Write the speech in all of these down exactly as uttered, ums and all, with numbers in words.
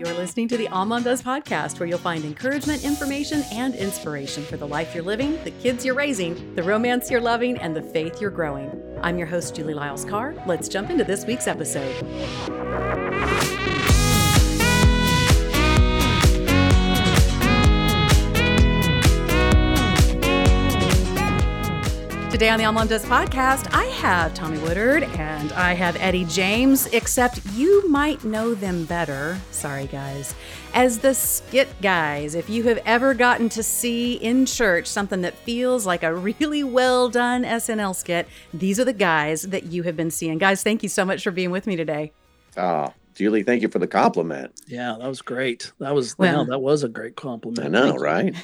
You're listening to the All Mom Does podcast, where you'll find encouragement, information, and inspiration for the life you're living, the kids you're raising, the romance you're loving, and the faith you're growing. I'm your host, Julie Lyles Carr. Let's jump into this week's episode. Today on the All Mom Does podcast, I have Tommy Woodard and I have Eddie James, except you might know them better, sorry guys, as the Skit Guys. If you have ever gotten to see in church something that feels like a really well done S N L skit, these are the guys that you have been seeing. Guys, thank you so much for being with me today. Oh, Julie, thank you for the compliment. Yeah, that was great. That was well, no, that was a great compliment. I know, right?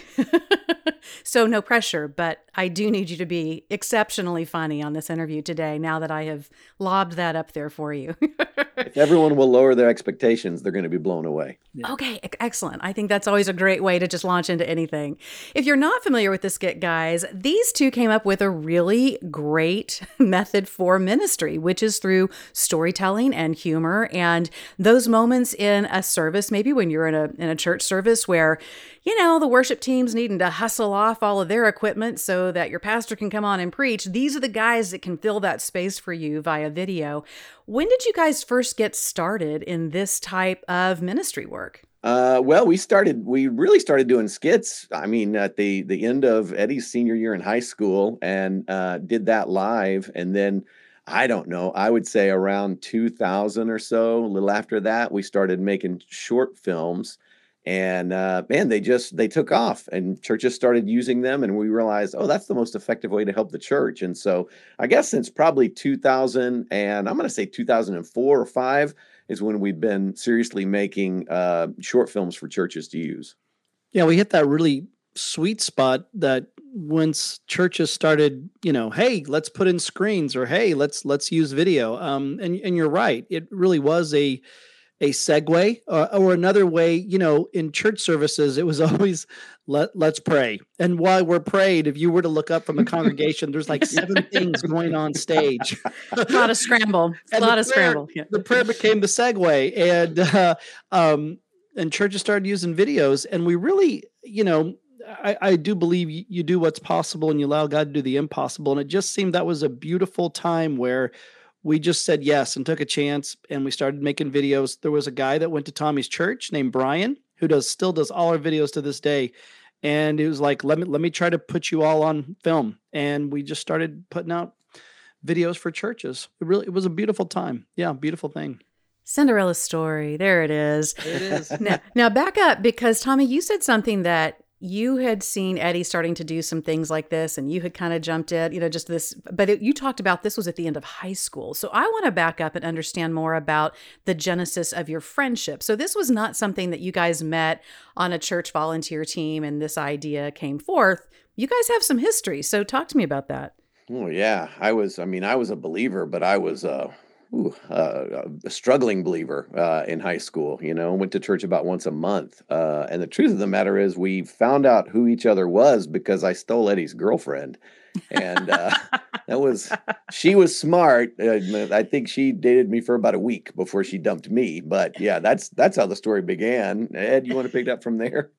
So no pressure, but I do need you to be exceptionally funny on this interview today, now that I have lobbed that up there for you. If everyone will lower their expectations, they're going to be blown away. Yeah. Okay, excellent. I think that's always a great way to just launch into anything. If you're not familiar with the Skit Guys, these two came up with a really great method for ministry, which is through storytelling and humor. And those moments in a service, maybe when you're in a in a church service where, you know, the worship team's needing to hustle off all of their equipment so that your pastor can come on and preach. These are the guys that can fill that space for you via video. When did you guys first get started in this type of ministry work? Uh, well, we started, we really started doing skits. I mean, at the, the end of Eddie's senior year in high school, and uh, did that live. And then, I don't know, I would say around two thousand or so, a little after that, we started making short films. And uh, man, they just, they took off and churches started using them. And we realized, oh, that's the most effective way to help the church. And so I guess since probably two thousand, and I'm going to say two thousand four or five is when we've been seriously making uh, short films for churches to use. Yeah, we hit that really sweet spot that once churches started, you know, hey, let's put in screens, or hey, let's let's use video. Um, and and you're right, it really was a a segue, uh, or another way. You know, in church services, it was always let let's pray. And while we're prayed, if you were to look up from a congregation, there's like seven things going on stage. A lot of scramble. A lot of prayer, scramble. Yeah. The prayer became the segue, and uh, um, and churches started using videos, and we really, you know. I, I do believe you, you do what's possible and you allow God to do the impossible. And it just seemed that was a beautiful time where we just said yes and took a chance, and we started making videos. There was a guy that went to Tommy's church named Brian, who does still does all our videos to this day. And it was like, let me let me try to put you all on film. And we just started putting out videos for churches. It really it was a beautiful time. Yeah, beautiful thing. Cinderella story. There it is. It is. Now, now back up, because Tommy, you said something that you had seen Eddie starting to do some things like this, and you had kind of jumped in, you know, just this, but it, you talked about this was at the end of high school. So I want to back up and understand more about the genesis of your friendship. So this was not something that you guys met on a church volunteer team and this idea came forth. You guys have some history. So talk to me about that. Oh yeah. I was, I mean, I was a believer, but I was uh, ooh, uh, a struggling believer uh, in high school, you know, went to church about once a month. Uh, and the truth of the matter is we found out who each other was because I stole Eddie's girlfriend. And uh, that was, she was smart. Uh, I think she dated me for about a week before she dumped me. But yeah, that's, that's how the story began. Ed, you want to pick it up from there?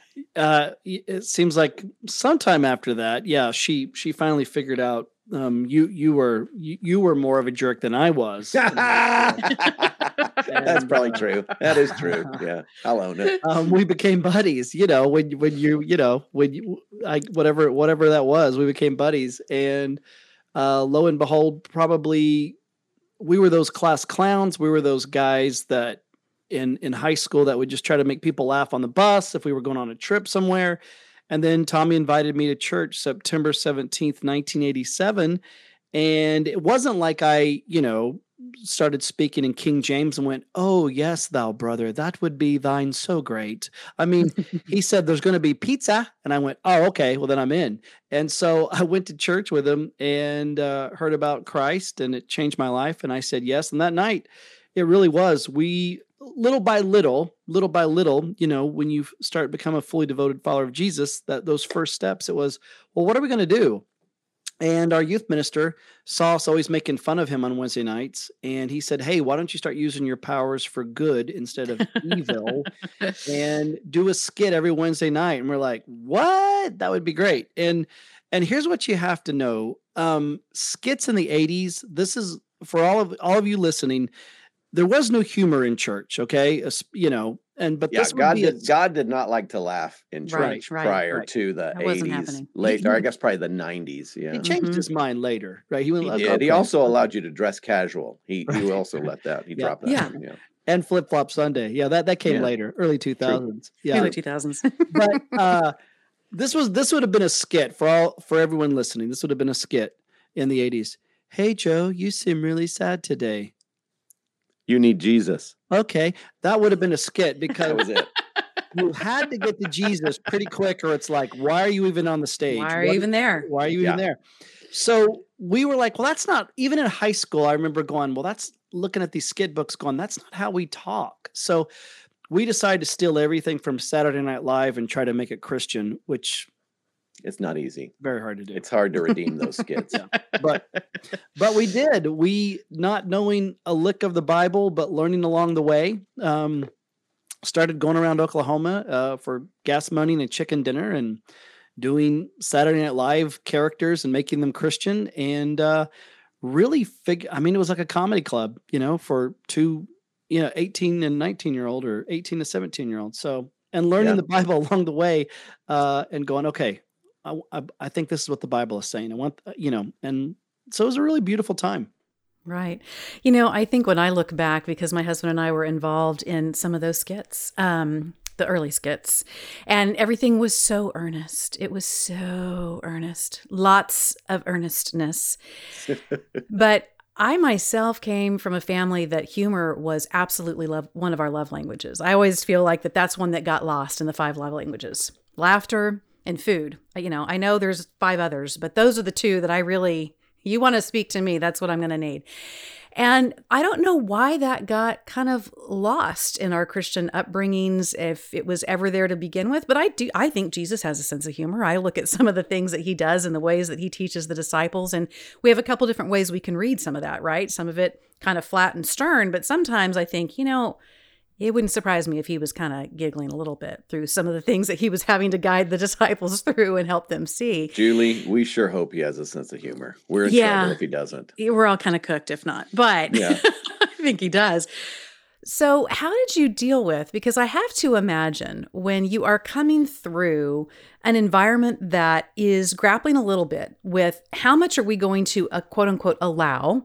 Uh, it seems like sometime after that, yeah, she, she finally figured out Um, you you were you, you were more of a jerk than I was. That's probably true. That is true. Yeah, I'll own it. Um, we became buddies. You know, when when you you know when you I whatever whatever that was, we became buddies. And uh, lo and behold, probably we were those class clowns. We were those guys that in in high school that would just try to make people laugh on the bus if we were going on a trip somewhere. And then Tommy invited me to church September seventeenth, nineteen eighty-seven. And it wasn't like I, you know, started speaking in King James and went, oh, yes, thou brother, that would be thine so great. I mean, he said, there's going to be pizza. And I went, oh, okay, well, then I'm in. And so I went to church with him and uh, heard about Christ, and it changed my life. And I said yes. And that night, it really was. We... Little by little, little by little, you know, when you start to become a fully devoted follower of Jesus, that those first steps, it was, well, what are we going to do? And our youth minister saw us always making fun of him on Wednesday nights. And he said, hey, why don't you start using your powers for good instead of evil and do a skit every Wednesday night? And we're like, what? That would be great. And and here's what you have to know. Um, skits in the eighties, this is for all of all of you listening, there was no humor in church, okay? As- You know, and but Yeah, this would God be a, did. God did not like to laugh in Right, church right, prior right. to the That wasn't eighties, happening. later. He- I guess probably the nineties. he Yeah, changed Mhm. his mind later, right? He went, he "Look, did. He okay, also okay." allowed you to dress casual. He he Right. also let that. He Yeah. dropped that. Yeah. one, Yeah. And Flip Flop Sunday. Yeah, that, that came Yeah. later, early two thousands. Yeah. Early two thousands. But uh, this was this would have been a skit for all for everyone listening. This would have been a skit in the eighties. Hey Joe, you seem really sad today. You need Jesus. Okay, that would have been a skit That because was it. you had to get to Jesus pretty quick, or it's like, why are you even on the stage? Why are you What- even there? Why are you Yeah. even there? So we were like, well, that's not even in high school. I remember going, well, that's looking at these skit books, going, that's not how we talk. So we decided to steal everything from Saturday Night Live and try to make it Christian, which It's not easy. very hard to do. It's hard to redeem those skits. Yeah. But but we did. We not knowing a lick of the Bible, but learning along the way. Um, started going around Oklahoma uh, for gas money and a chicken dinner, and doing Saturday Night Live characters and making them Christian, and uh, really fig. I mean, it was like a comedy club, you know, for two, you know, eighteen and nineteen year old, or eighteen to seventeen year old. So, and learning Yeah. the Bible along the way, uh, and going, okay, I, I, I think this is what the Bible is saying. I want, you know, and so it was a really beautiful time. Right. You know, I think when I look back, because my husband and I were involved in some of those skits, um, the early skits, and everything was so earnest. It was so earnest, lots of earnestness. But I myself came from a family that humor was absolutely love, one of our love languages. I always feel like that that's one that got lost in the five love languages: laughter and food. You know, I know there's five others, but those are the two that I really, you want to speak to me, that's what I'm going to need. And I don't know why that got kind of lost in our Christian upbringings, if it was ever there to begin with. But I do, I think Jesus has a sense of humor. I look at some of the things that he does and the ways that he teaches the disciples. And we have a couple different ways we can read some of that, right? Some of it kind of flat and stern, but sometimes I think, you know, it wouldn't surprise me if he was kind of giggling a little bit through some of the things that he was having to guide the disciples through and help them see. Julie, we sure hope he has a sense of humor. We're in Yeah. trouble if he doesn't. We're all kind of cooked if not, but Yeah. I think he does. So how did you deal with, because I have to imagine when you are coming through an environment that is grappling a little bit with how much are we going to uh, quote unquote allow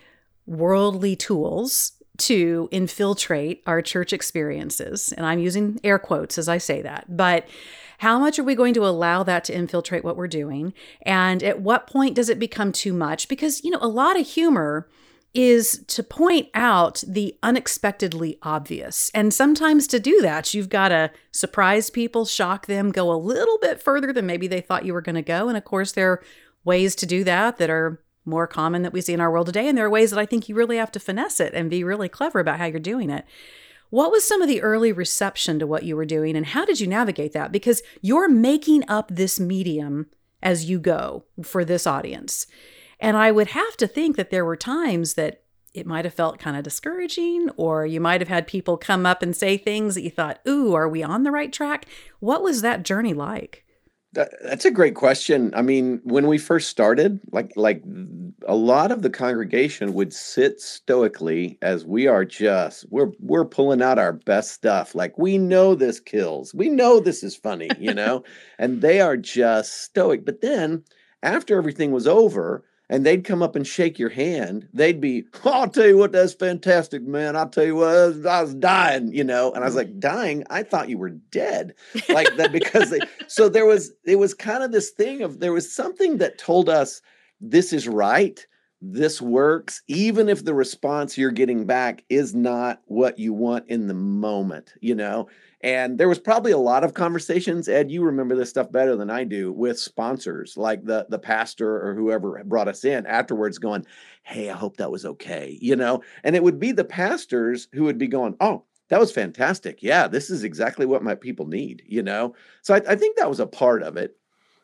worldly tools to infiltrate our church experiences. And I'm using air quotes as I say that, but how much are we going to allow that to infiltrate what we're doing? And at what point does it become too much? Because, you know, a lot of humor is to point out the unexpectedly obvious. And sometimes to do that, you've got to surprise people, shock them, go a little bit further than maybe they thought you were going to go. And of course, there are ways to do that that are more common that we see in our world today. And there are ways that I think you really have to finesse it and be really clever about how you're doing it. What was some of the early reception to what you were doing, and how did you navigate that? Because you're making up this medium as you go for this audience. And I would have to think that there were times that it might have felt kind of discouraging, or you might have had people come up and say things that you thought, ooh, are we on the right track? What was that journey like? That, that's a great question. I mean, when we first started, like like a lot of the congregation would sit stoically as we are just we're we're pulling out our best stuff. Like, we know this kills. We know this is funny, you know? And they are just stoic. But then after everything was over, and they'd come up and shake your hand, they'd be, oh, I'll tell you what, that's fantastic, man. I'll tell you what, I was, I was dying, you know? And I was like, dying? I thought you were dead. Like that, because they, so there was, it was kind of this thing of, there was something that told us this is right. This works, even if the response you're getting back is not what you want in the moment, you know? And there was probably a lot of conversations, Ed, you remember this stuff better than I do, with sponsors, like the, the pastor or whoever brought us in afterwards going, hey, I hope that was okay, you know? And it would be the pastors who would be going, oh, that was fantastic. Yeah, this is exactly what my people need, you know? So I, I think that was a part of it.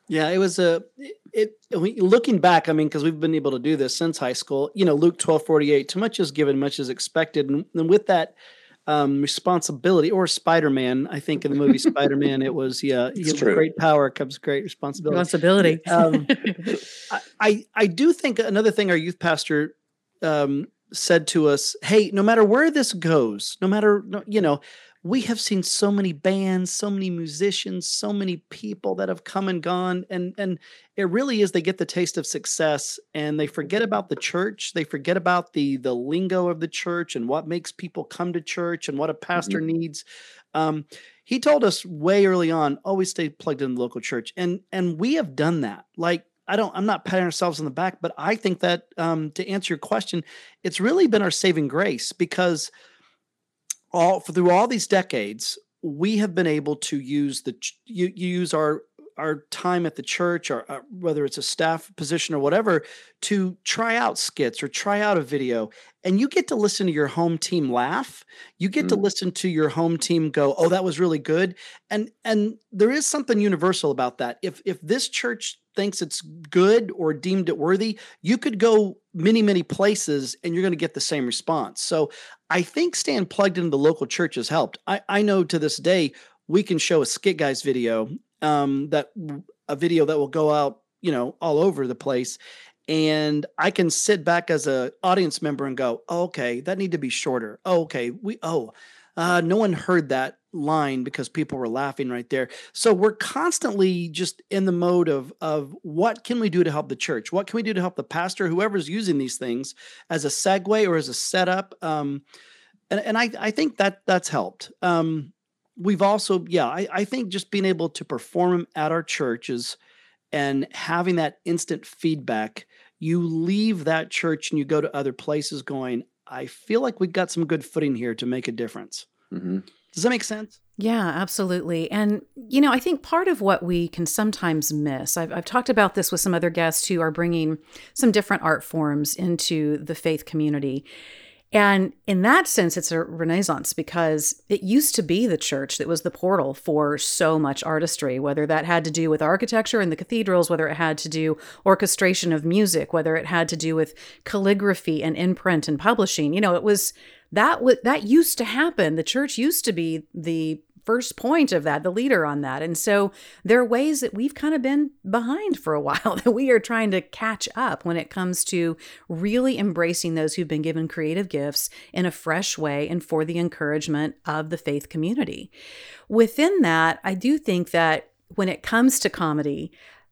Yeah, it was a it, it we- looking back, I mean, because we've been able to do this since high school, you know, Luke twelve forty eight, too much is given, much is expected. And, and with that um, responsibility, or Spider-Man, I think in the movie Spider-Man, it was, yeah, It's you know, with true. great power comes great responsibility. Responsibility. Um, I, I I do think another thing our youth pastor um, said to us, hey, no matter where this goes, no matter, no- you know, we have seen so many bands, so many musicians, so many people that have come and gone. And, and it really is, they get the taste of success and they forget about the church. They forget about the, the lingo of the church and what makes people come to church and what a pastor Mhm. needs. Um, he told us way early on, always stay plugged in the local church. And, and we have done that. Like, I don't, I'm not patting ourselves on the back, but I think that um, to answer your question, it's really been our saving grace, because all through all these decades, we have been able to use the ch- you, you use our our time at the church, or uh, whether it's a staff position or whatever, to try out skits or try out a video, and you get to listen to your home team laugh. You get to Mm. listen to your home team go, "Oh, that was really good," and and there is something universal about that. If if this church thinks it's good or deemed it worthy, you could go many many places and you're going to get the same response. So I think staying plugged into the local church has helped. I, I know to this day we can show a Skit Guys video, um, that a video that will go out, you know, all over the place, and I can sit back as a audience member and go, oh, okay, that need to be shorter. Oh, okay, we oh, uh, no one heard that line because people were laughing right there. So we're constantly just in the mode of of what can we do to help the church? What can we do to help the pastor, whoever's using these things as a segue or as a setup? Um, and and I I think that that's helped. Um, we've also, yeah, I, I think just being able to perform at our churches and having that instant feedback, you leave that church and you go to other places going, I feel like we got some good footing here to make a difference. Mhm. Does that make sense? Yeah, absolutely. And, you know, I think part of what we can sometimes miss, I've, I've talked about this with some other guests who are bringing some different art forms into the faith community. And in that sense, it's a renaissance, because it used to be the church that was the portal for so much artistry, whether that had to do with architecture in the cathedrals, whether it had to do orchestration of music, whether it had to do with calligraphy and imprint and publishing. You know, it was that w- that used to happen. The church used to be the first point of that, the leader on that. And so there are ways that we've kind of been behind for a while that we are trying to catch up when it comes to really embracing those who've been given creative gifts in a fresh way and for the encouragement of the faith community. Within that, I do think that when it comes to comedy,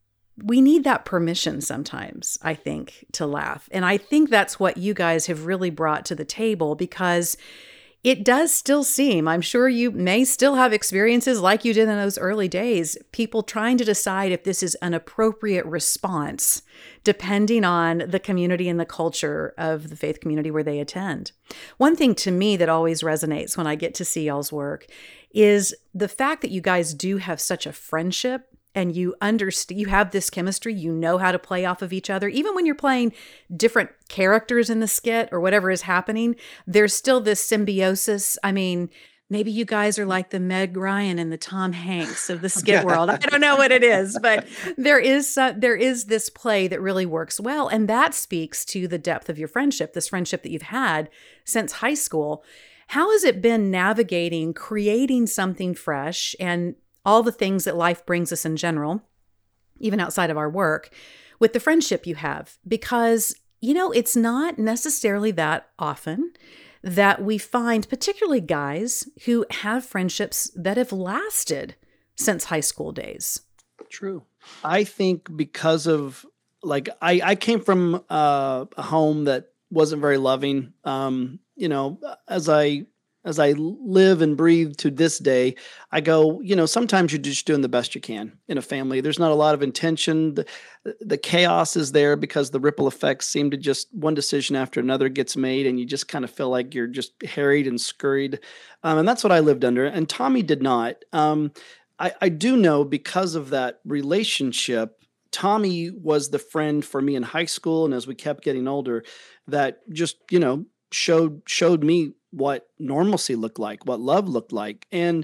we need that permission sometimes, I think, to laugh. And I think that's what you guys have really brought to the table, because it does still seem, I'm sure you may still have experiences like you did in those early days, people trying to decide if this is an appropriate response, depending on the community and the culture of the faith community where they attend. One thing to me that always resonates when I get to see y'all's work is the fact that you guys do have such a friendship, and you understand, you have this chemistry, you know how to play off of each other. Even when you're playing different characters in the skit or whatever is happening, there's still this symbiosis. I mean, maybe you guys are like the Meg Ryan and the Tom Hanks of the skit world. I don't know what it is, but there is uh, there is this play that really works well. And that speaks to the depth of your friendship, this friendship that you've had since high school. How has it been navigating, creating something fresh and all the things that life brings us in general, even outside of our work, with the friendship you have? Because, you know, it's not necessarily that often that we find, particularly guys, who have friendships that have lasted since high school days. True. I think because of, like, I, I came from uh, a home that wasn't very loving. Um, you know, as I as I live and breathe to this day, I go, you know, sometimes you're just doing the best you can in a family. There's not a lot of intention. The, the chaos is there because the ripple effects seem to just, one decision after another gets made, and you just kind of feel like you're just harried and scurried. Um, and that's what I lived under. And Tommy did not. Um, I, I do know, because of that relationship, Tommy was the friend for me in high school, and as we kept getting older, that just, you know, showed showed me what normalcy looked like, what love looked like. And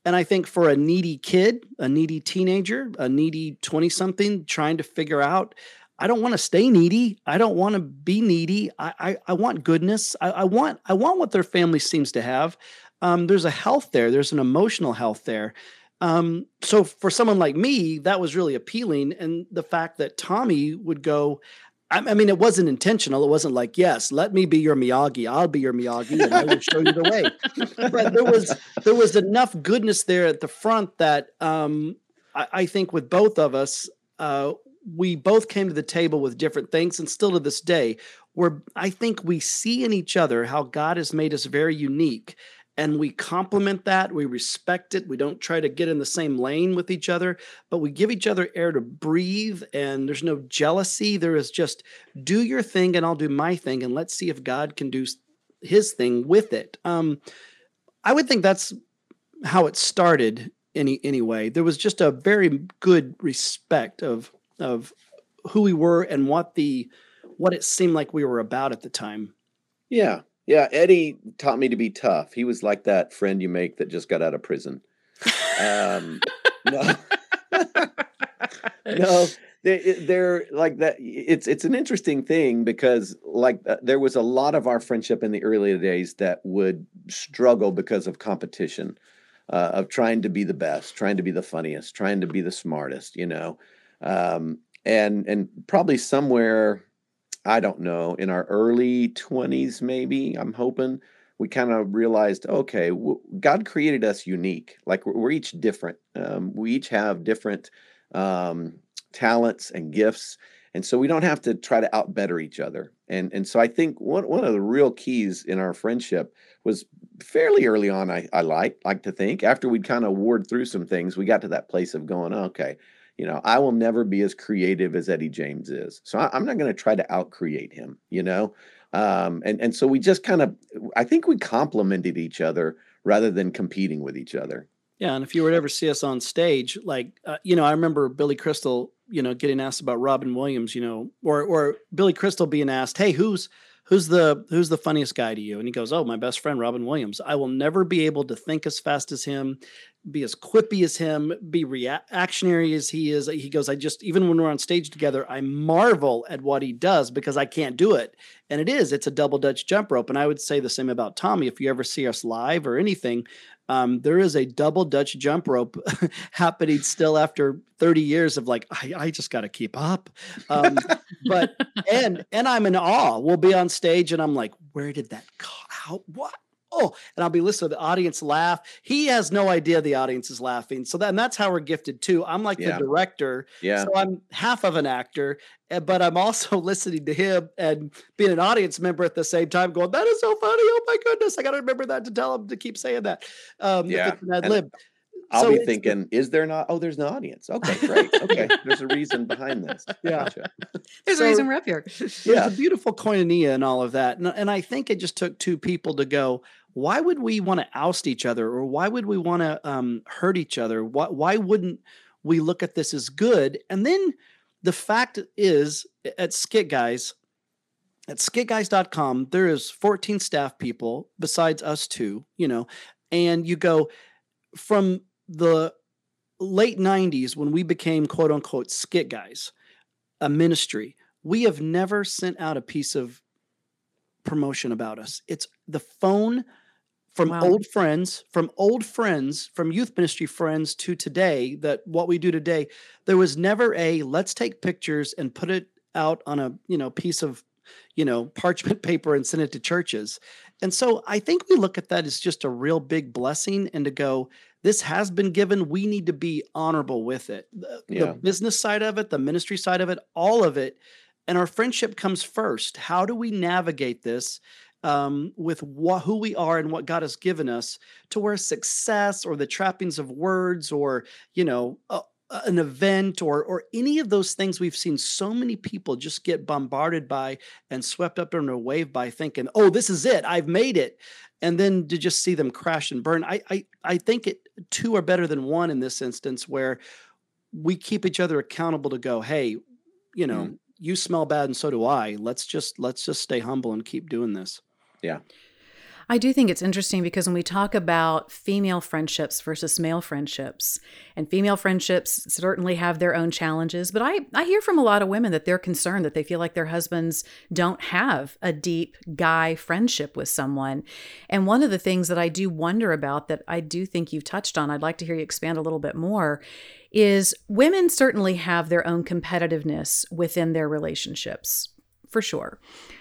And I think for a needy kid, a needy teenager, a needy twenty something trying to figure out, I don't want to stay needy. I don't want to be needy. I, I, I want goodness. I, I want, I want what their family seems to have. Um, there's a health there. There's an emotional health there. Um, so for someone like me, that was really appealing. And the fact that Tommy would go, I, I mean, it wasn't intentional. It wasn't like, yes, let me be your Miyagi. I'll be your Miyagi and I will show you the way. But there was, there was enough goodness there at the front that um, I, I think with both of us, uh, we both came to the table with different things, and still to this day, where I think we see in each other how God has made us very unique. And we complement that. We respect it. We don't try to get in the same lane with each other, but we give each other air to breathe. And there's no jealousy. There is just do your thing and I'll do my thing. And let's see if God can do his thing with it. Um, I would think that's how it started any, anyway. There was just a very good respect of, of who we were and what the, what it seemed like we were about at the time. Yeah. Yeah, Eddie taught me to be tough. He was like that friend you make that just got out of prison. Um, no, no, they, they're like that. It's it's an interesting thing because like uh, there was a lot of our friendship in the early days that would struggle because of competition, uh, of trying to be the best, trying to be the funniest, trying to be the smartest, you know, um, and and probably somewhere. I don't know, in our early twenties, maybe, I'm hoping, we kind of realized, okay, w- God created us unique. Like we're, we're each different. Um, we each have different um, talents and gifts. And so we don't have to try to outbetter each other. And, and so I think one, one of the real keys in our friendship was fairly early on, I, I like, like to think. After we'd kind of warred through some things, we got to that place of going, okay, you know, I will never be as creative as Eddie James is. So I, I'm not going to try to outcreate him, you know? Um, and, and so we just kind of, I think we complemented each other rather than competing with each other. Yeah. And if you were to ever see us on stage, like, uh, you know, I remember Billy Crystal, you know, getting asked about Robin Williams, you know, or, or Billy Crystal being asked, hey, who's, who's the, who's the funniest guy to you? And he goes, oh, my best friend, Robin Williams. I will never be able to think as fast as him, be as quippy as him, be reactionary as he is. He goes, I just, even when we're on stage together, I marvel at what he does because I can't do it. And it is, it's a double Dutch jump rope. And I would say the same about Tommy. If you ever see us live or anything, um, there is a double Dutch jump rope happening still after thirty years of like, I, I just got to keep up. Um, but, and, and I'm in awe. We'll be on stage and I'm like, where did that come out? What? Oh, and I'll be listening to the audience laugh. He has no idea the audience is laughing. So that, and that's how we're gifted too. I'm like Yeah. the director. Yeah. So I'm half of an actor, eh, but I'm also listening to him and being an audience member at the same time going, that is so funny. Oh my goodness. I got to remember that to tell him to keep saying that. Um, if Yeah. it's an ad And lib. I'll So be it's- thinking, is there not? Oh, there's an audience. Okay, great. Okay. There's a reason behind this. Yeah. Gotcha. There's So- a reason we're up here. There's Yeah. a beautiful koinonia and all of that. And, and I think it just took two people to go, why would we want to oust each other? Or why would we want to um, hurt each other? Why, why wouldn't we look at this as good? And then the fact is at Skit Guys, at skit guys dot com, there is fourteen staff people besides us two, you know, and you go from the late nineties when we became quote unquote Skit Guys, a ministry, we have never sent out a piece of promotion about us. It's the phone from Wow. old friends, from old friends, from youth ministry friends to today, that what we do today, there was never a let's take pictures and put it out on a, you know, piece of, you know, parchment paper and send it to churches. And so I think we look at that as just a real big blessing and to go, this has been given. We need to be honorable with it. The, Yeah. the business side of it, the ministry side of it, all of it. And our friendship comes first. How do we navigate this um, with what, who we are and what God has given us to where success or the trappings of words or, you know, uh, an event or or any of those things we've seen so many people just get bombarded by and swept up in a wave by thinking, oh, this is it. I've made it. And then to just see them crash and burn. I I, I think it two are better than one in this instance where we keep each other accountable to go, hey, you know, Mhm. you smell bad and so do I. Let's just let's just stay humble and keep doing this. Yeah. I do think it's interesting because when we talk about female friendships versus male friendships, and female friendships certainly have their own challenges, but I, I hear from a lot of women that they're concerned that they feel like their husbands don't have a deep guy friendship with someone. And one of the things that I do wonder about that I do think you've touched on, I'd like to hear you expand a little bit more, is women certainly have their own competitiveness within their relationships, for sure.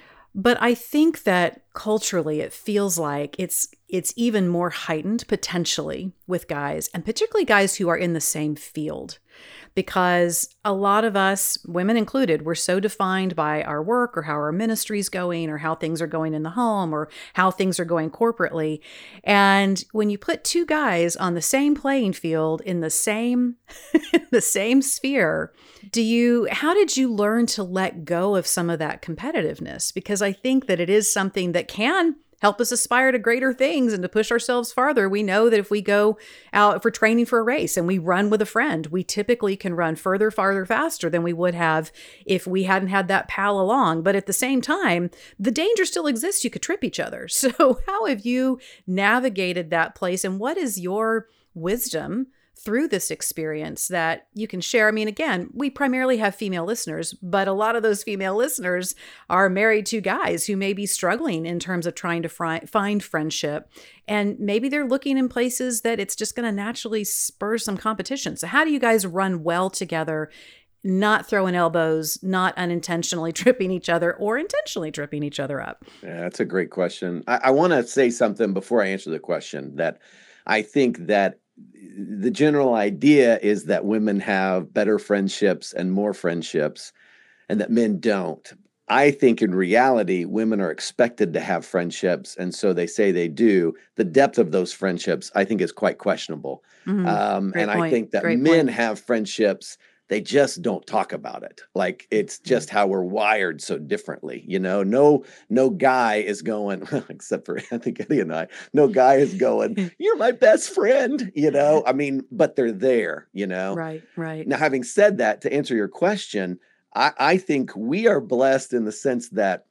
But I think that culturally it feels like it's it's even more heightened potentially with guys, and particularly guys who are in the same field. Because a lot of us, women included, we're so defined by our work or how our ministry's going or how things are going in the home or how things are going corporately. And when you put two guys on the same playing field in the same the same sphere, do you how did you learn to let go of some of that competitiveness? Because I think that it is something that can help us aspire to greater things and to push ourselves farther. We know that if we go out, if we're training for a race and we run with a friend, we typically can run further, farther, faster than we would have if we hadn't had that pal along. But at the same time, the danger still exists. You could trip each other. So how have you navigated that place? And what is your wisdom through this experience that you can share? I mean, again, we primarily have female listeners, but a lot of those female listeners are married to guys who may be struggling in terms of trying to fri- find friendship. And maybe they're looking in places that it's just going to naturally spur some competition. So how do you guys run well together, not throwing elbows, not unintentionally tripping each other or intentionally tripping each other up? Yeah, that's a great question. I, I want to say something before I answer the question, that I think that the general idea is that women have better friendships and more friendships and that men don't. I think in reality, women are expected to have friendships, and so they say they do. The depth of those friendships, I think, is quite questionable. Mm-hmm. Um, and point. I think that Great men point. have friendships. They just don't talk about it. Like, it's just how we're wired so differently. You know, no, no guy is going, except for I think Eddie and I, no guy is going, you're my best friend, you know, I mean, but they're there, you know? Right, right. Now, having said that, to answer your question, I, I think we are blessed in the sense that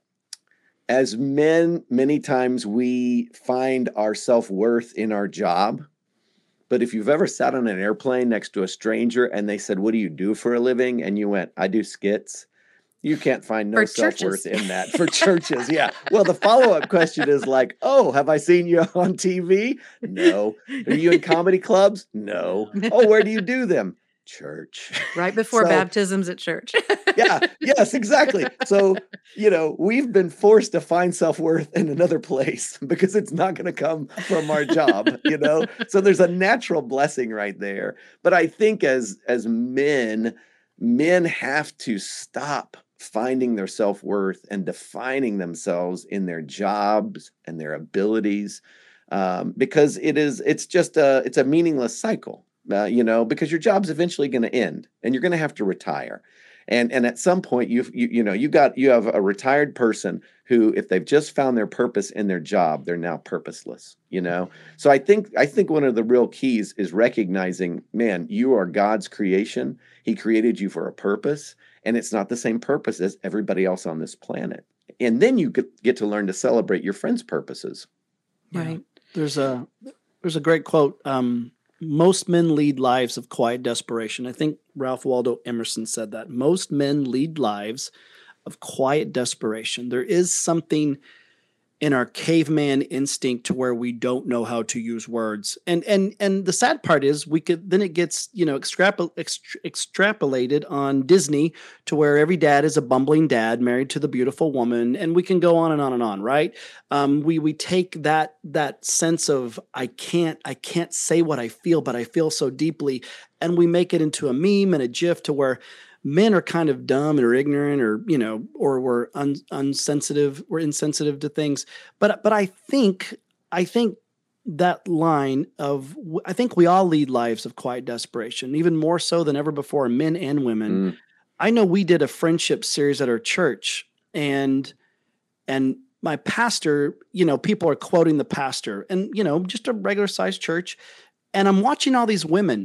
as men, many times we find our self-worth in our job. But if you've ever sat on an airplane next to a stranger and they said, what do you do for a living? And you went, I do skits. You can't find no For self-worth churches. in that for churches. Yeah. Well, the follow-up question is like, oh, have I seen you on T V? No. Are you in comedy clubs? No. Oh, where do you do them? Church. Right before So- baptisms at church. Yeah. Yes, exactly. So, you know, we've been forced to find self-worth in another place because it's not going to come from our job, you know? So there's a natural blessing right there. But I think as as men, men have to stop finding their self-worth and defining themselves in their jobs and their abilities, um, because it is it's just a it's a meaningless cycle. Uh, you know, because your job's eventually going to end and you're going to have to retire. And and at some point, you've, you you know, you got you have a retired person who, if they've just found their purpose in their job, they're now purposeless, you know? So I think I think one of the real keys is recognizing, man, you are God's creation. He created you for a purpose, and it's not the same purpose as everybody else on this planet. And then you get get to learn to celebrate your friends' purposes. Right. There's a there's a great quote. Um, most men lead lives of quiet desperation. I think Ralph Waldo Emerson said that. Most men lead lives of quiet desperation. There is something in our caveman instinct to where we don't know how to use words. And and and the sad part is we could then it gets, you know, extrapol- ext- extrapolated on Disney to where every dad is a bumbling dad married to the beautiful woman, and we can go on and on and on, right? Um, we we take that that sense of I can't I can't say what I feel, but I feel so deeply, and we make it into a meme and a gif to where men are kind of dumb or ignorant, or, you know, or we're un, unsensitive, we're insensitive to things. But, but I think, I think that line of, I think we all lead lives of quiet desperation, even more so than ever before, men and women. Mm. I know we did a friendship series at our church, and, and my pastor, you know, people are quoting the pastor, and, you know, just a regular sized church. And I'm watching all these women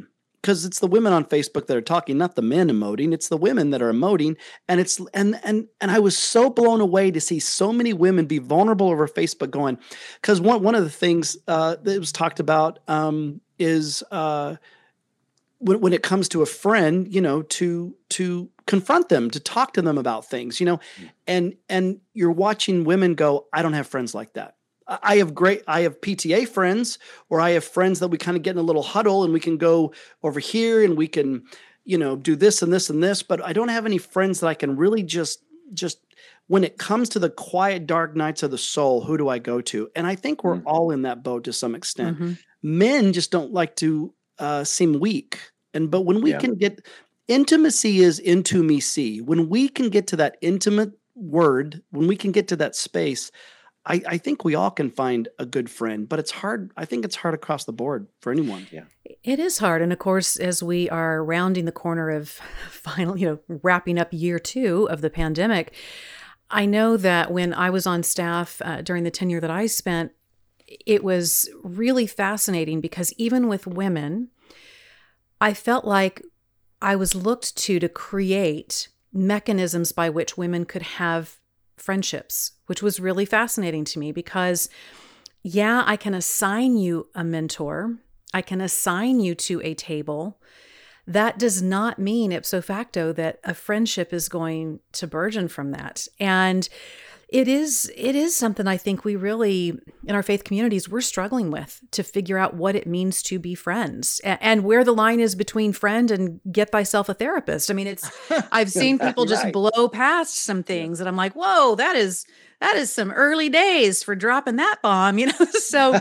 because it's the women on Facebook that are talking, not the men emoting. It's the women that are emoting. And it's and and and I was so blown away to see so many women be vulnerable over Facebook going, because one one of the things uh, that was talked about um, is uh, when when it comes to a friend, you know, to to confront them, to talk to them about things, you know, and and you're watching women go, I don't have friends like that. I have great, I have P T A friends, or I have friends that we kind of get in a little huddle and we can go over here and we can, you know, do this and this and this, but I don't have any friends that I can really just, just when it comes to the quiet, dark nights of the soul, who do I go to? And I think we're Mm. all in that boat to some extent. Mm-hmm. Men just don't like to uh, seem weak. And, but when we Yeah. can get, intimacy is into me see. When we can get to that intimate word, when we can get to that space, I, I think we all can find a good friend, but it's hard. I think it's hard across the board for anyone. Yeah. It is hard. And of course, as we are rounding the corner of final, you know, wrapping up year two of the pandemic, I know that when I was on staff uh, during the tenure that I spent, it was really fascinating because even with women, I felt like I was looked to to create mechanisms by which women could have friendships, which was really fascinating to me because, yeah, I can assign you a mentor. I can assign you to a table. That does not mean ipso facto that a friendship is going to burgeon from that. And it is it is something I think we really, in our faith communities, we're struggling with to figure out what it means to be friends a- and where the line is between friend and get thyself a therapist. I mean, it's I've seen people just Right. blow past some things and I'm like, whoa, that is that is some early days for dropping that bomb, you know? So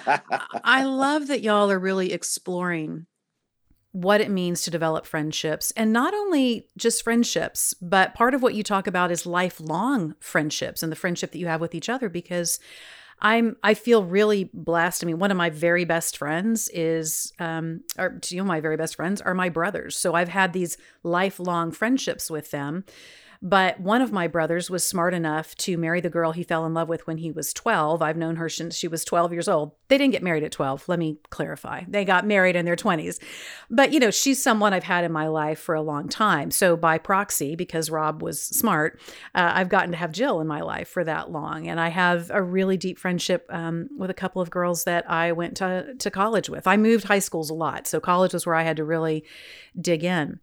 I love that y'all are really exploring what it means to develop friendships, and not only just friendships, but part of what you talk about is lifelong friendships and the friendship that you have with each other, because I'm, I feel really blessed. I mean, one of my very best friends is, um, or two of my very best friends are my brothers. So I've had these lifelong friendships with them. But one of my brothers was smart enough to marry the girl he fell in love with when he was twelve. I've known her since she was twelve years old. They didn't get married at twelve. Let me clarify. They got married in their twenties. But, you know, she's someone I've had in my life for a long time. So by proxy, because Rob was smart, uh, I've gotten to have Jill in my life for that long. And I have a really deep friendship um, with a couple of girls that I went to, to college with. I moved high schools a lot. So college was where I had to really dig in.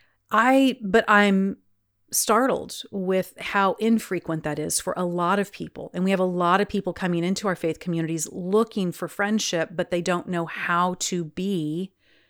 I, but I'm startled with how infrequent that is for a lot of people. And we have a lot of people coming into our faith communities looking for friendship, but they don't know how to be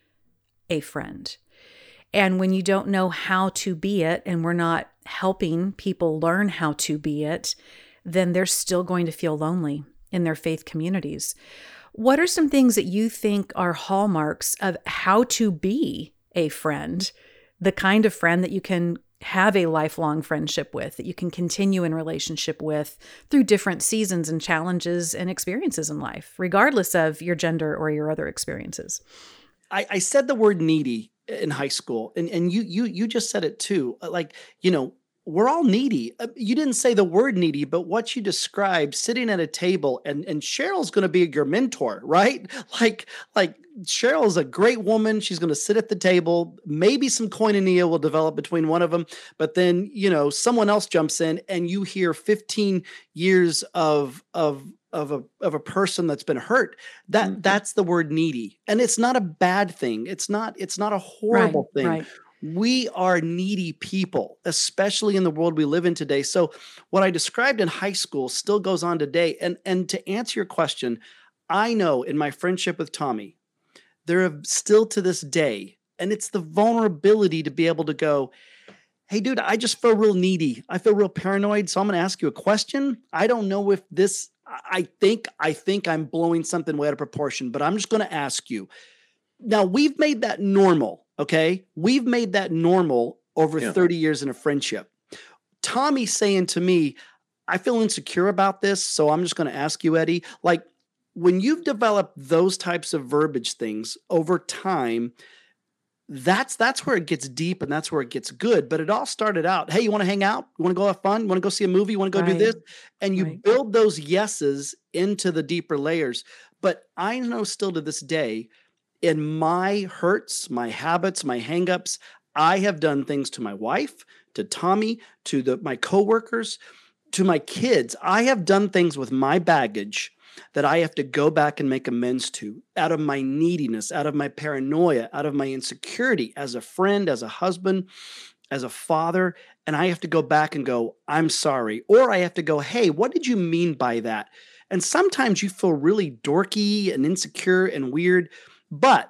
a friend. And when you don't know how to be it, and we're not helping people learn how to be it, then they're still going to feel lonely in their faith communities. What are some things that you think are hallmarks of how to be a friend, the kind of friend that you can have a lifelong friendship with, that you can continue in relationship with through different seasons and challenges and experiences in life, regardless of your gender or your other experiences? I, I said the word needy in high school, and, and you you you just said it too. Like, you know, we're all needy. Uh, You didn't say the word needy, but what you described, sitting at a table, and and Cheryl's going to be your mentor, right? Like like Cheryl's a great woman. She's going to sit at the table. Maybe some koinonia will develop between one of them, but then, you know, someone else jumps in, and you hear fifteen years of of of a of a person that's been hurt. That Mhm. that's the word needy, and it's not a bad thing. It's not it's not a horrible thing. Right. We are needy people, especially in the world we live in today. So what I described in high school still goes on today. And, and to answer your question, I know in my friendship with Tommy, there are still to this day, and it's the vulnerability to be able to go, hey, dude, I just feel real needy. I feel real paranoid. So I'm going to ask you a question. I don't know if this, I think, I think I'm blowing something way out of proportion, but I'm just going to ask you. Now, we've made that normal, okay? We've made that normal over Yeah. thirty years in a friendship. Tommy saying to me, I feel insecure about this, so I'm just going to ask you, Eddie, like when you've developed those types of verbiage things over time, that's that's where it gets deep and that's where it gets good. But it all started out, hey, you want to hang out? You want to go have fun? You want to go see a movie? You want to go do Right. this? And you Right. build those yeses into the deeper layers. But I know still to this day, in my hurts, my habits, my hangups, I have done things to my wife, to Tommy, to the, my coworkers, to my kids. I have done things with my baggage that I have to go back and make amends to out of my neediness, out of my paranoia, out of my insecurity as a friend, as a husband, as a father. And I have to go back and go, I'm sorry. Or I have to go, hey, what did you mean by that? And sometimes you feel really dorky and insecure and weird. But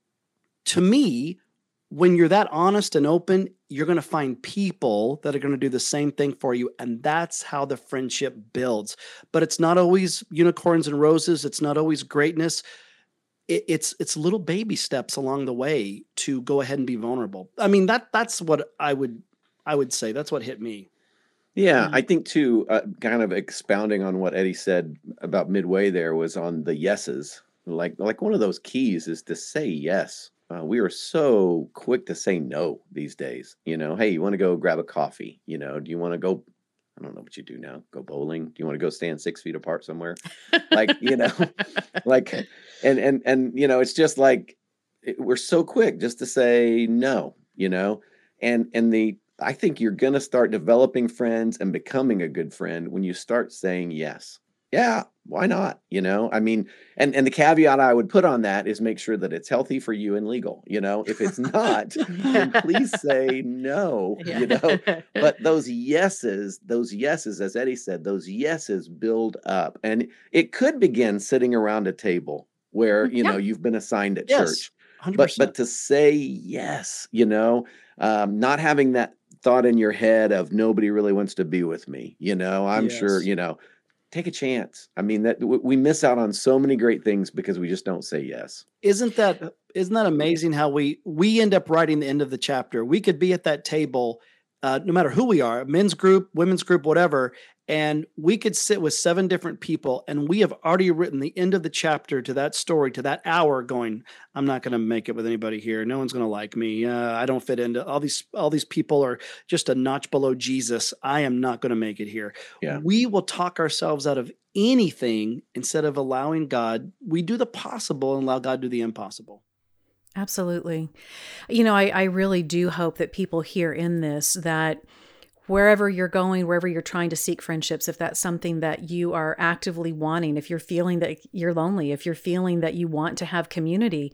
to me, when you're that honest and open, you're going to find people that are going to do the same thing for you. And that's how the friendship builds. But it's not always unicorns and roses. It's not always greatness. It, it's it's little baby steps along the way to go ahead and be vulnerable. I mean, that that's what I would I would say. That's what hit me. Yeah, I think too, uh, kind of expounding on what Eddie said about midway there was on the yeses. Like like one of those keys is to say yes. Uh, we are so quick to say no these days. You know, hey, you want to go grab a coffee? You know, do you want to go? I don't know what you do now. Go bowling? Do you want to go stand six feet apart somewhere? Like, you know, like, and and and you know, it's just like it, we're so quick just to say no. You know, and and the I think you're gonna start developing friends and becoming a good friend when you start saying yes. Yeah, why not? You know, I mean, and and the caveat I would put on that is make sure that it's healthy for you and legal. You know, if it's not, then please say no. Yeah. You know, but those yeses, those yeses, as Eddie said, those yeses build up, and it could begin sitting around a table where you Yeah. know you've been assigned at Yes, church, one hundred but percent. but to say yes, you know, um, not having that thought in your head of nobody really wants to be with me. You know, I'm sure, Yes. you know, take a chance. I mean, that w- we miss out on so many great things because we just don't say yes. Isn't that isn't that amazing how we we end up writing the end of the chapter? We could be at that table, uh, no matter who we are, men's group, women's group, whatever, and we could sit with seven different people, and we have already written the end of the chapter to that story, to that hour. Going, I'm not going to make it with anybody here. No one's going to like me. Uh, I don't fit into all these. All these people are just a notch below Jesus. I am not going to make it here. Yeah. We will talk ourselves out of anything instead of allowing God. We do the possible and allow God to do the impossible. Absolutely. You know, I, I really do hope that people hear in this that wherever you're going, wherever you're trying to seek friendships, if that's something that you are actively wanting, if you're feeling that you're lonely, if you're feeling that you want to have community,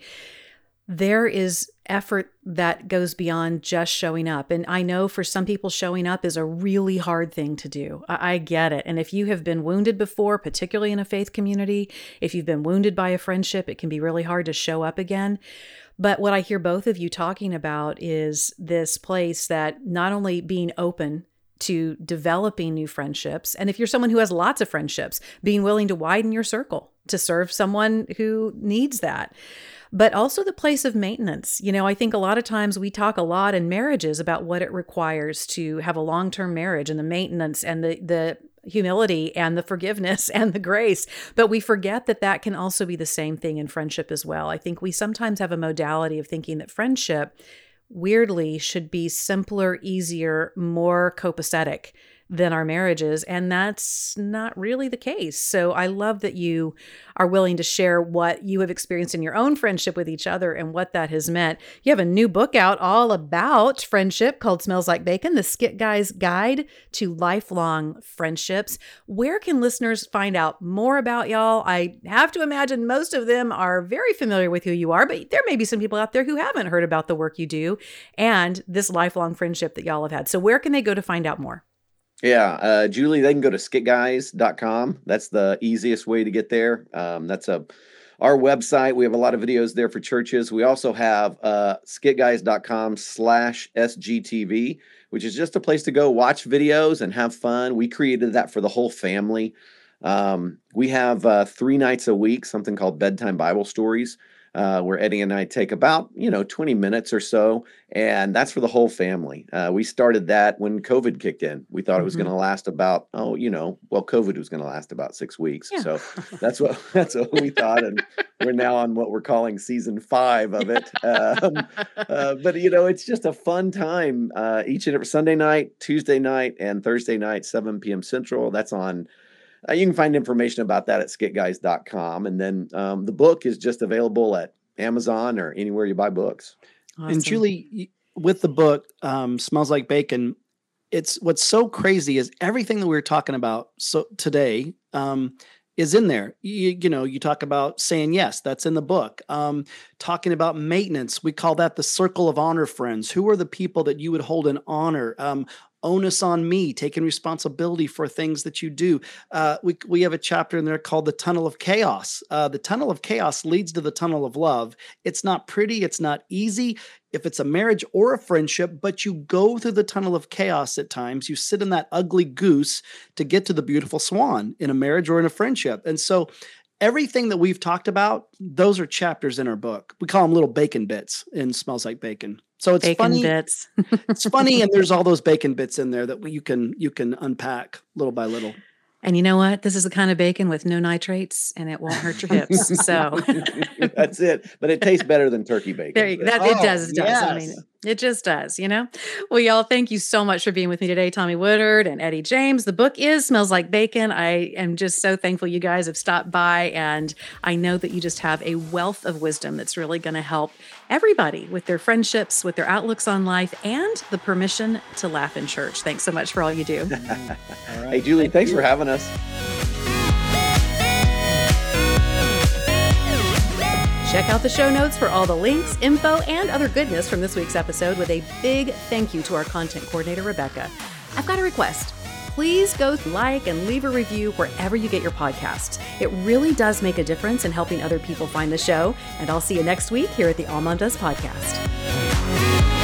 there is effort that goes beyond just showing up. And I know for some people, showing up is a really hard thing to do. I, I get it. And if you have been wounded before, particularly in a faith community, if you've been wounded by a friendship, it can be really hard to show up again. But what I hear both of you talking about is this place that not only being open to developing new friendships, and if you're someone who has lots of friendships, being willing to widen your circle to serve someone who needs that, but also the place of maintenance. You know, I think a lot of times we talk a lot in marriages about what it requires to have a long-term marriage and the maintenance and the the humility and the forgiveness and the grace. But we forget that that can also be the same thing in friendship as well. I think we sometimes have a modality of thinking that friendship, weirdly, should be simpler, easier, more copacetic than our marriages. And that's not really the case. So I love that you are willing to share what you have experienced in your own friendship with each other and what that has meant. You have a new book out all about friendship called Smells Like Bacon, The Skit Guy's Guide to Lifelong Friendships. Where can listeners find out more about y'all? I have to imagine most of them are very familiar with who you are, but there may be some people out there who haven't heard about the work you do and this lifelong friendship that y'all have had. So where can they go to find out more? Yeah, uh, Julie, they can go to skit guys dot com. That's the easiest way to get there. Um, that's a our website. We have a lot of videos there for churches. We also have uh, skit guys dot com slash S G T V, which is just a place to go watch videos and have fun. We created that for the whole family. Um, we have uh, three nights a week, something called Bedtime Bible Stories, uh, where Eddie and I take about, you know, twenty minutes or so. And that's for the whole family. Uh, we started that when COVID kicked in. We thought it was Mhm. going to last about, oh, you know, well, COVID was going to last about six weeks. Yeah. So that's what that's what we thought. And we're now on what we're calling season five of it. Um, uh, but, you know, it's just a fun time uh, each and every Sunday night, Tuesday night, and Thursday night, seven p.m. Central. That's on. Uh, you can find information about that at skit guys dot com. And then um, the book is just available at Amazon or anywhere you buy books. Awesome. And Julie, with the book, um, Smells Like Bacon, it's what's so crazy is everything that we were talking about so today um, is in there. You, you know, you talk about saying yes, that's in the book. Um, talking about maintenance, we call that the circle of honor friends. Who are the people that you would hold in honor? Um, onus on me, taking responsibility for things that you do. Uh, we, we have a chapter in there called the tunnel of chaos. Uh, the tunnel of chaos leads to the tunnel of love. It's not pretty. It's not easy. If it's a marriage or a friendship, but you go through the tunnel of chaos at times, you sit in that ugly goose to get to the beautiful swan in a marriage or in a friendship. And so everything that we've talked about, those are chapters in our book. We call them little bacon bits in Smells Like Bacon. So it's Bacon funny. bits. It's funny, and there's all those bacon bits in there that you can you can unpack little by little. And you know what? This is the kind of bacon with no nitrates, and it won't hurt your hips. So that's it. But it tastes better than turkey bacon. There you go. That, it Oh, does. It does. I yes. mean, it just does, you know? Well, y'all, thank you so much for being with me today, Tommy Woodard and Eddie James. The book is Smells Like Bacon. I am just so thankful you guys have stopped by, and I know that you just have a wealth of wisdom that's really going to help everybody with their friendships, with their outlooks on life, and the permission to laugh in church. Thanks so much for all you do. All right. Hey, Julie, Thank thanks you. for having us. Check out the show notes for all the links, info, and other goodness from this week's episode with a big thank you to our content coordinator, Rebecca. I've got a request. Please go like and leave a review wherever you get your podcasts. It really does make a difference in helping other people find the show. And I'll see you next week here at the Almond Does Podcast.